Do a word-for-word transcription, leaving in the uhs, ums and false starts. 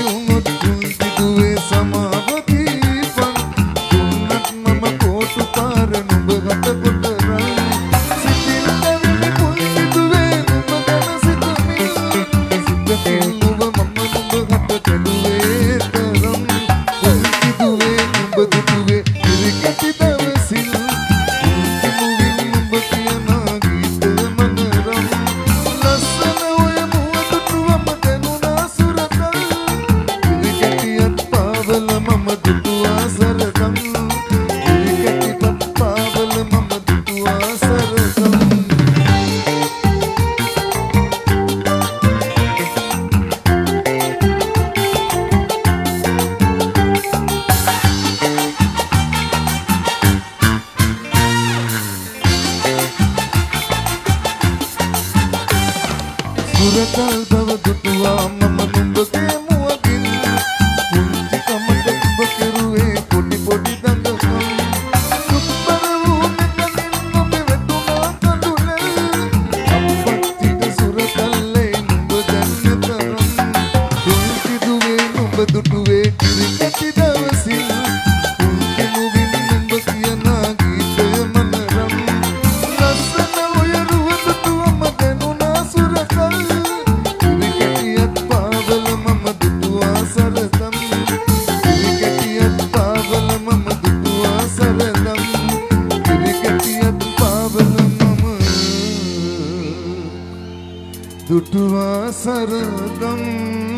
වුණොත් කුංචි දුවේ සමාව දීපන් දුන්නත් මම කෝටු පාර නුඹ ගත කොටරයි සිතින් දැවෙන්නේ කුංචි දුවේ නුඹ ගැන සිතමින් සිතකින් නුඹ මම නුඹ ගත කැඩුවේ තරම් කුංචි දුවේ නුඹ දුටුවේ ඉරිකැටි දවසින් කුංචි මුවින් නුඹ කියනා ගීතය මනරම් ලස්සන ඔය මුව දුටුවම දැනුණා සුරතල් ඉරිකැටියත් පාවල මම දුටුවා සරදම් ඉරිකැටිපත් පාවල මම දුටුවා සරදම් සුරතල් බව දුටුවා මම නුඹගේ මුවගින් පුංචි කමට ඔබ කෙරුවේ පොඩි පොඩි දඟකම් සුප්පර වූ මෙතනින් ඔබ වැටුණා කඳුලෙල් අප්පත්තිට සුරතල්ලේ නුඹ දැන්න තරම් පුංචි දුවේ නුඹ දුටුවේ කිරිකැටි දවසින් පුංචි මුවින් නුඹ කියනා ගීතය මනරම් ලස්සන ඔය රුව දුටුවම දැනුණා සුරතල් ඉරිකැටියත් පාවල මම දුටුවා සරදම් ඉරිකැටියත් පාවල මම දුටුවා සරදම් ඉරිකැටියත් පාවල මම දුටුවා සරදම්